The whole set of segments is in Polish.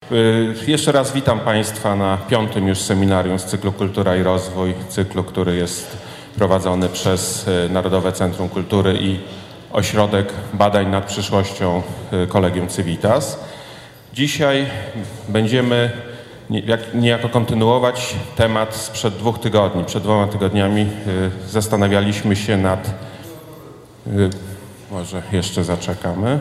Jeszcze raz witam Państwa na 5. już seminarium z cyklu Kultura i Rozwój, cyklu, który jest prowadzony przez Narodowe Centrum Kultury i Ośrodek Badań nad Przyszłością Collegium Civitas. Dzisiaj będziemy niejako kontynuować temat sprzed 2 tygodni. Przed 2 tygodniami zastanawialiśmy się nad... Może jeszcze zaczekamy.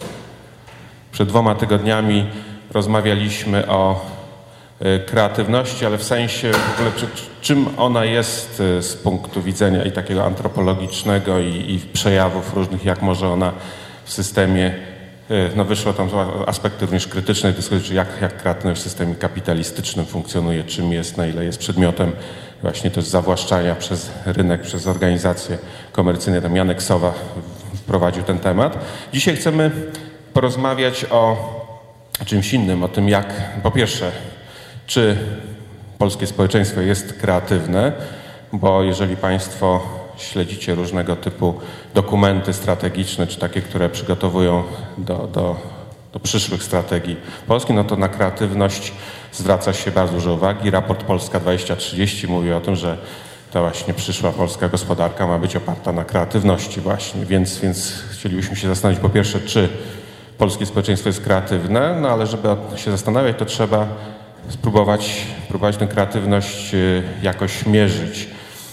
Przed 2 tygodniami rozmawialiśmy o kreatywności, ale w sensie w ogóle czym ona jest z punktu widzenia i takiego antropologicznego i przejawów różnych, jak może ona w systemie, wyszło tam aspekty również krytycznej dyskusji, jak kreatywność w systemie kapitalistycznym funkcjonuje, czym jest, na ile jest przedmiotem właśnie też zawłaszczania przez rynek, przez organizacje komercyjne. Tam Janek Sowa wprowadził ten temat. Dzisiaj chcemy porozmawiać o czymś innym, o tym jak, po pierwsze, czy polskie społeczeństwo jest kreatywne, bo jeżeli Państwo śledzicie różnego typu dokumenty strategiczne, czy takie, które przygotowują do przyszłych strategii Polski, no to na kreatywność zwraca się bardzo dużo uwagi. Raport Polska 2030 mówi o tym, że ta właśnie przyszła polska gospodarka ma być oparta na kreatywności właśnie, więc chcielibyśmy się zastanowić po pierwsze, czy polskie społeczeństwo jest kreatywne, no ale żeby się zastanawiać, to trzeba spróbować tę kreatywność jakoś mierzyć.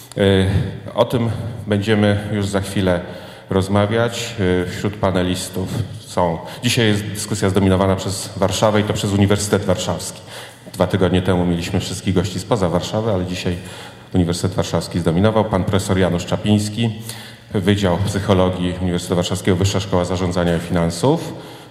O tym będziemy już za chwilę rozmawiać. Wśród panelistów są... Dzisiaj jest dyskusja zdominowana przez Warszawę i to przez Uniwersytet Warszawski. 2 tygodnie temu mieliśmy wszystkich gości spoza Warszawy, ale dzisiaj Uniwersytet Warszawski zdominował. Pan profesor Janusz Czapiński, Wydział Psychologii Uniwersytetu Warszawskiego, Wyższa Szkoła Zarządzania i Finansów.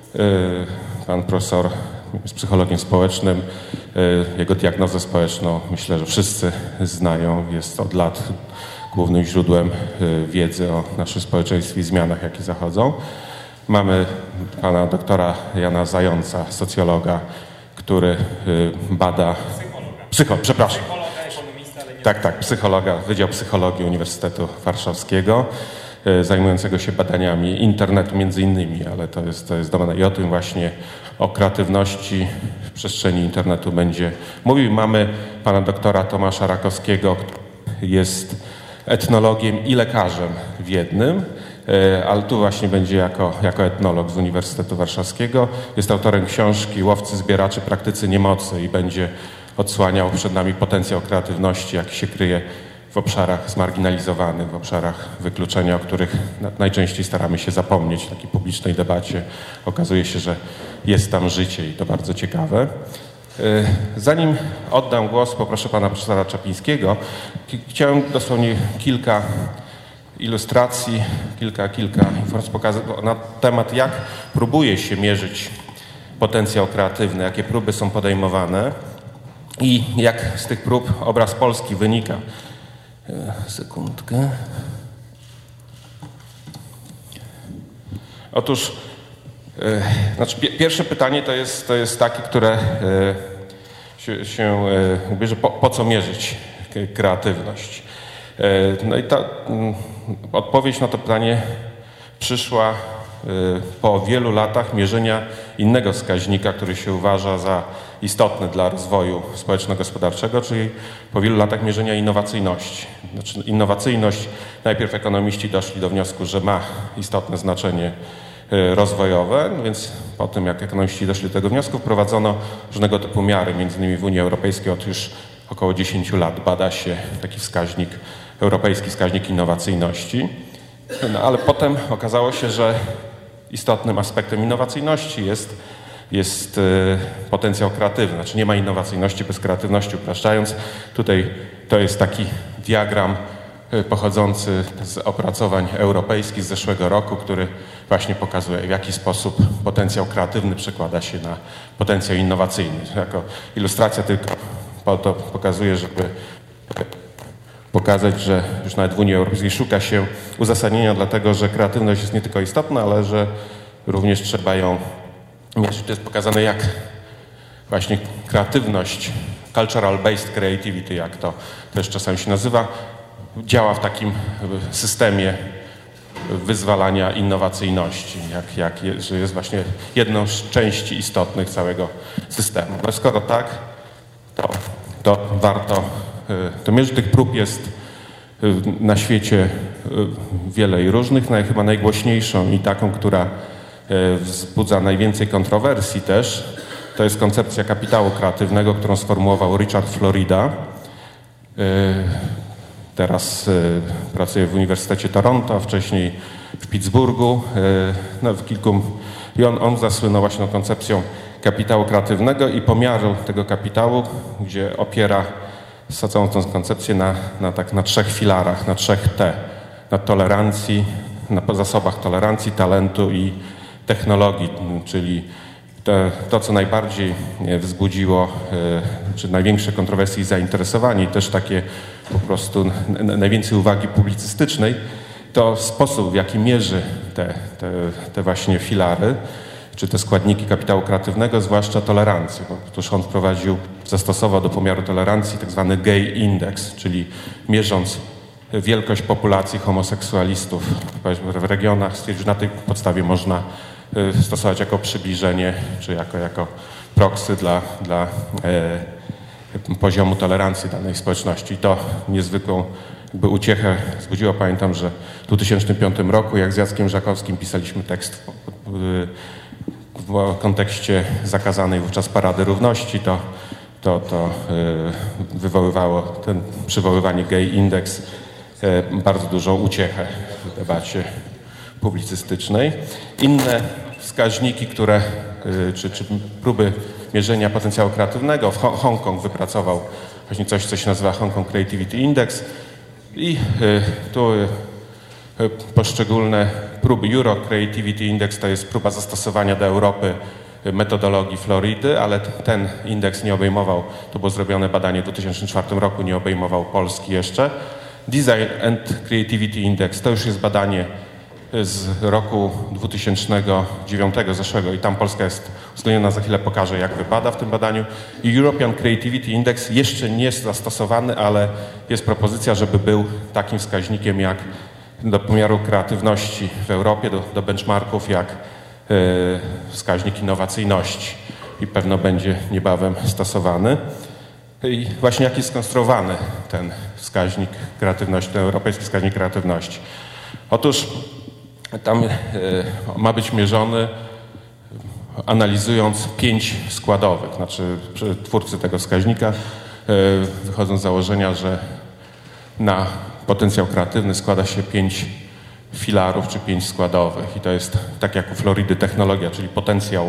Pan profesor jest psychologiem społecznym. Jego diagnozę społeczną myślę, że wszyscy znają. Jest od lat głównym źródłem wiedzy o naszym społeczeństwie i zmianach, jakie zachodzą. Mamy pana doktora Jana Zająca, socjologa, który bada... Przepraszam. Tak, psychologa, Wydział Psychologii Uniwersytetu Warszawskiego, zajmującego się badaniami internetu między innymi, ale to jest domena i o tym właśnie, o kreatywności w przestrzeni internetu będzie mówił. Mamy pana doktora Tomasza Rakowskiego, który jest etnologiem i lekarzem w jednym, ale tu właśnie będzie jako etnolog z Uniwersytetu Warszawskiego. Jest autorem książki Łowcy, zbieraczy, praktycy niemocy i będzie odsłaniał przed nami potencjał kreatywności, jaki się kryje w obszarach zmarginalizowanych, w obszarach wykluczenia, o których najczęściej staramy się zapomnieć w takiej publicznej debacie. Okazuje się, że jest tam życie i to bardzo ciekawe. Zanim oddam głos, poproszę pana profesora Czapińskiego. Chciałem dosłownie kilka ilustracji, kilka informacji pokazać na temat, jak próbuje się mierzyć potencjał kreatywny, jakie próby są podejmowane i jak z tych prób obraz Polski wynika. Sekundkę. Otóż pierwsze pytanie to jest takie, które się bierze, po co mierzyć kreatywność. No i ta odpowiedź na to pytanie przyszła po wielu latach mierzenia innego wskaźnika, który się uważa za istotny dla rozwoju społeczno-gospodarczego, czyli po wielu latach mierzenia innowacyjności. Innowacyjność, najpierw ekonomiści doszli do wniosku, że ma istotne znaczenie rozwojowe, więc po tym, jak ekonomiści doszli do tego wniosku, wprowadzono różnego typu miary, między innymi w Unii Europejskiej od już około 10 lat bada się taki wskaźnik, europejski wskaźnik innowacyjności. No, ale potem okazało się, że istotnym aspektem innowacyjności jest potencjał kreatywny. Znaczy nie ma innowacyjności bez kreatywności, upraszczając. Tutaj to jest taki diagram pochodzący z opracowań europejskich z zeszłego roku, który właśnie pokazuje, w jaki sposób potencjał kreatywny przekłada się na potencjał innowacyjny. Jako ilustracja tylko po to pokazuje, żeby pokazać, że już nawet w Unii Europejskiej szuka się uzasadnienia dlatego, że kreatywność jest nie tylko istotna, ale że również trzeba ją mierzyć. To jest pokazane, jak właśnie kreatywność, cultural-based creativity, jak to też czasami się nazywa, działa w takim systemie wyzwalania innowacyjności, że jest właśnie jedną z części istotnych całego systemu. No skoro tak, to warto to mierzyć. Tych prób jest na świecie wiele i różnych, chyba najgłośniejszą i taką, która wzbudza najwięcej kontrowersji też, to jest koncepcja kapitału kreatywnego, którą sformułował Richard Florida. Teraz pracuje w Uniwersytecie Toronto, a wcześniej w Pittsburghu. I on zasłynął właśnie koncepcją kapitału kreatywnego i pomiaru tego kapitału, gdzie opiera całą tę koncepcję na trzech filarach, na trzech T. Na tolerancji, na zasobach tolerancji, talentu i technologii, czyli to, co najbardziej wzbudziło, czy największe kontrowersje i zainteresowanie, i też takie po prostu najwięcej uwagi publicystycznej, to sposób, w jaki mierzy te właśnie filary, czy te składniki kapitału kreatywnego, zwłaszcza tolerancję. Otóż on zastosował do pomiaru tolerancji tak zwany gay index, czyli mierząc wielkość populacji homoseksualistów w regionach, stwierdził, że na tej podstawie można stosować jako przybliżenie, czy jako proxy dla poziomu tolerancji danej społeczności. I to niezwykłą uciechę wzbudziło. Pamiętam, że w 2005 roku, jak z Jackiem Żakowskim pisaliśmy tekst w kontekście zakazanej wówczas Parady Równości, to wywoływało przywoływanie gay index bardzo dużą uciechę w debacie publicystycznej. Inne wskaźniki, czy próby mierzenia potencjału kreatywnego, Hongkong wypracował właśnie coś, co się nazywa Hongkong Creativity Index i tu poszczególne próby. Euro Creativity Index to jest próba zastosowania do Europy metodologii Floridy, ale ten indeks nie obejmował, to było zrobione badanie w 2004 roku, nie obejmował Polski jeszcze. Design and Creativity Index to już jest badanie z roku 2009 zeszłego i tam Polska jest uwzględniona, za chwilę pokażę, jak wypada w tym badaniu. I European Creativity Index jeszcze nie jest zastosowany, ale jest propozycja, żeby był takim wskaźnikiem jak do pomiaru kreatywności w Europie, do benchmarków jak wskaźnik innowacyjności i pewno będzie niebawem stosowany. I właśnie jak jest skonstruowany ten wskaźnik kreatywności, ten europejski wskaźnik kreatywności. Otóż tam ma być mierzony analizując 5 składowych. Znaczy twórcy tego wskaźnika wychodzą z założenia, że na potencjał kreatywny składa się 5 filarów czy 5 składowych. I to jest tak jak u Floridy technologia, czyli potencjał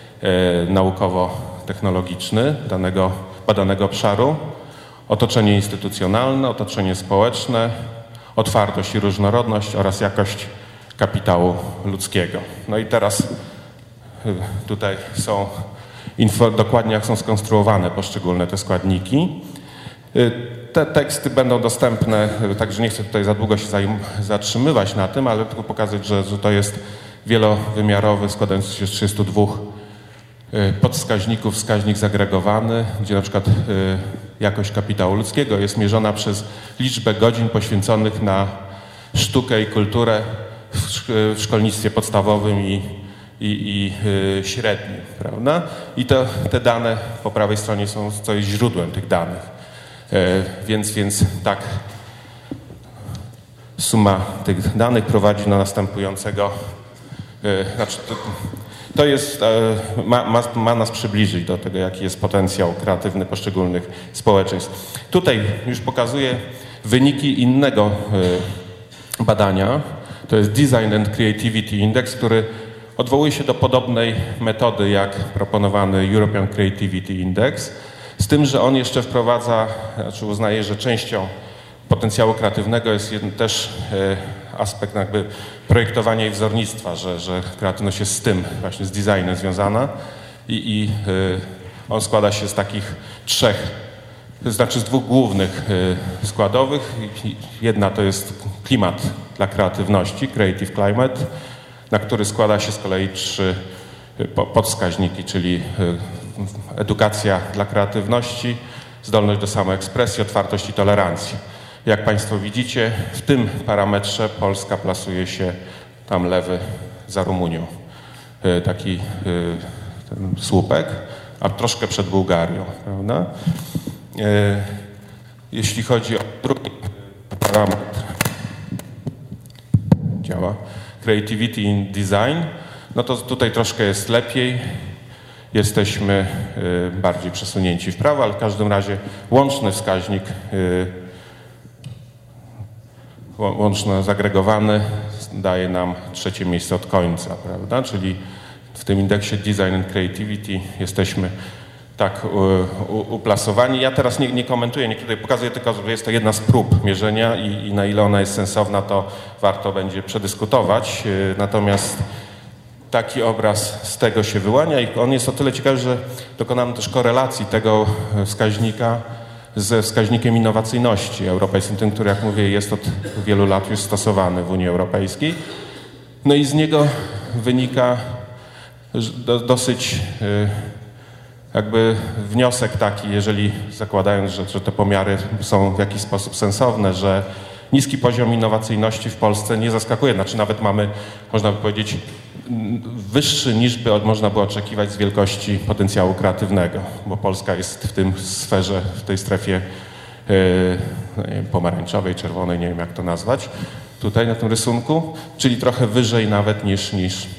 naukowo-technologiczny danego badanego obszaru, otoczenie instytucjonalne, otoczenie społeczne, otwartość i różnorodność oraz jakość kapitału ludzkiego. No i teraz tutaj są dokładnie jak są skonstruowane poszczególne te składniki. Te teksty będą dostępne, także nie chcę tutaj za długo się zatrzymywać na tym, ale tylko pokazać, że to jest wielowymiarowy, składający się z 32 podwskaźników, wskaźnik zagregowany, gdzie na przykład jakość kapitału ludzkiego jest mierzona przez liczbę godzin poświęconych na sztukę i kulturę w szkolnictwie podstawowym i średnim, prawda? I te dane po prawej stronie są źródłem tych danych. Więc tak suma tych danych prowadzi do następującego, to jest, ma nas przybliżyć do tego, jaki jest potencjał kreatywny poszczególnych społeczeństw. Tutaj już pokazuję wyniki innego badania. To jest Design and Creativity Index, który odwołuje się do podobnej metody jak proponowany European Creativity Index, z tym, że on jeszcze wprowadza, znaczy uznaje, że częścią potencjału kreatywnego jest też aspekt jakby projektowania i wzornictwa, że kreatywność jest z tym, właśnie z designem związana i on składa się z takich z dwóch głównych składowych. Jedna to jest klimat dla kreatywności, Creative Climate, na który składa się z kolei 3 podwskaźniki, czyli edukacja dla kreatywności, zdolność do samoekspresji, otwartość i tolerancji. Jak Państwo widzicie, w tym parametrze Polska plasuje się tam lewy za Rumunią. Taki ten słupek, a troszkę przed Bułgarią, prawda? Jeśli chodzi o drugi parametr, działa, Creativity in Design, no to tutaj troszkę jest lepiej. Jesteśmy bardziej przesunięci w prawo, ale w każdym razie łączny wskaźnik, łączno zagregowany daje nam trzecie miejsce od końca, prawda? Czyli w tym indeksie Design and Creativity jesteśmy tak uplasowani. Ja teraz nie komentuję, nie tutaj pokazuję tylko, że jest to jedna z prób mierzenia i na ile ona jest sensowna, to warto będzie przedyskutować. Natomiast taki obraz z tego się wyłania i on jest o tyle ciekawy, że dokonano też korelacji tego wskaźnika ze wskaźnikiem innowacyjności europejskim, tym, który, jak mówię, jest od wielu lat już stosowany w Unii Europejskiej. No i z niego wynika dosyć jakby wniosek taki, jeżeli zakładając, że te pomiary są w jakiś sposób sensowne, że niski poziom innowacyjności w Polsce nie zaskakuje, znaczy nawet mamy, można by powiedzieć, wyższy niż by można było oczekiwać z wielkości potencjału kreatywnego, bo Polska jest w tym sferze, w tej strefie nie wiem, pomarańczowej, czerwonej, nie wiem jak to nazwać, tutaj na tym rysunku, czyli trochę wyżej nawet niż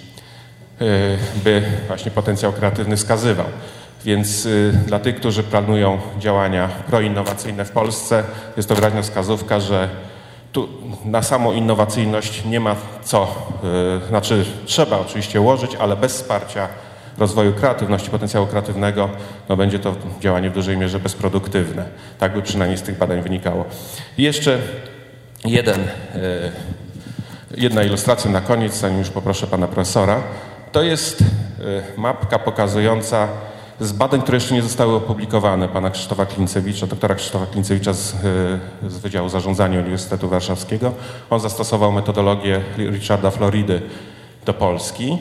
by właśnie potencjał kreatywny wskazywał. Więc dla tych, którzy planują działania proinnowacyjne w Polsce, jest to wyraźna wskazówka, że tu na samą innowacyjność nie ma co, znaczy trzeba oczywiście łożyć, ale bez wsparcia rozwoju kreatywności, potencjału kreatywnego, no będzie to działanie w dużej mierze bezproduktywne. Tak by przynajmniej z tych badań wynikało. I jeszcze jedna ilustracja na koniec, zanim już poproszę pana profesora. To jest mapka pokazująca z badań, które jeszcze nie zostały opublikowane, pana Krzysztofa Klincewicza, doktora Krzysztofa Klincewicza z Wydziału Zarządzania Uniwersytetu Warszawskiego. On zastosował metodologię Richarda Floridy do Polski,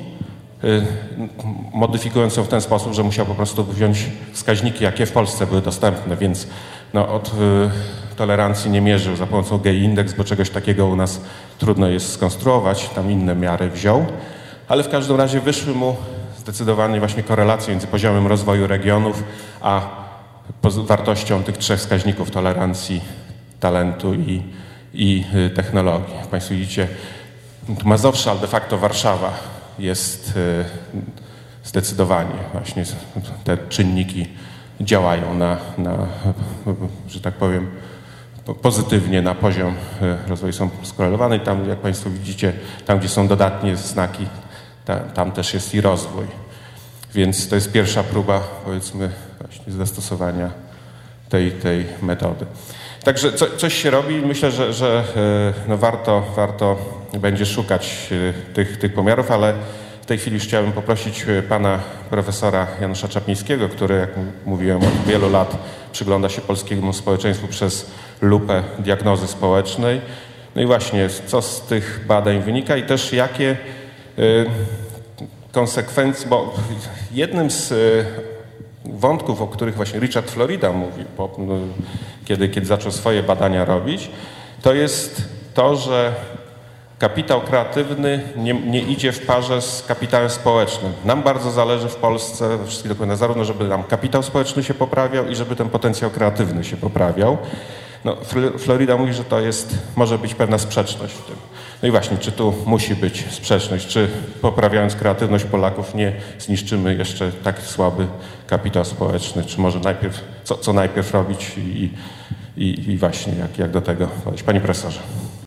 modyfikując ją w ten sposób, że musiał po prostu wziąć wskaźniki, jakie w Polsce były dostępne, więc no, od tolerancji nie mierzył za pomocą G-index, bo czegoś takiego u nas trudno jest skonstruować, tam inne miary wziął, ale w każdym razie wyszły mu zdecydowanie właśnie korelacje między poziomem rozwoju regionów a wartością tych trzech wskaźników tolerancji, talentu i technologii. Jak Państwo widzicie, Mazowsza, ale de facto Warszawa jest zdecydowanie właśnie te czynniki działają na że tak powiem, pozytywnie na poziom rozwoju są skorelowane i tam, jak Państwo widzicie, tam gdzie są dodatnie znaki, tam też jest i rozwój. Więc to jest pierwsza próba, powiedzmy, właśnie zastosowania tej metody. Także coś się robi. Myślę, że no warto będzie szukać tych pomiarów, ale w tej chwili już chciałbym poprosić pana profesora Janusza Czaplińskiego, który, jak mówiłem, od wielu lat przygląda się polskiemu społeczeństwu przez lupę diagnozy społecznej. No i właśnie, co z tych badań wynika i też jakie konsekwencje, bo jednym z wątków, o których właśnie Richard Florida mówi, kiedy zaczął swoje badania robić, to jest to, że kapitał kreatywny nie idzie w parze z kapitałem społecznym. Nam bardzo zależy w Polsce, we wszystkich dokumentach, zarówno żeby nam kapitał społeczny się poprawiał i żeby ten potencjał kreatywny się poprawiał. No, Florida mówi, że to może być pewna sprzeczność w tym. No i właśnie, czy tu musi być sprzeczność, czy poprawiając kreatywność Polaków nie zniszczymy jeszcze tak słaby kapitał społeczny, czy może najpierw, co najpierw robić i właśnie jak do tego podejść. Panie profesorze.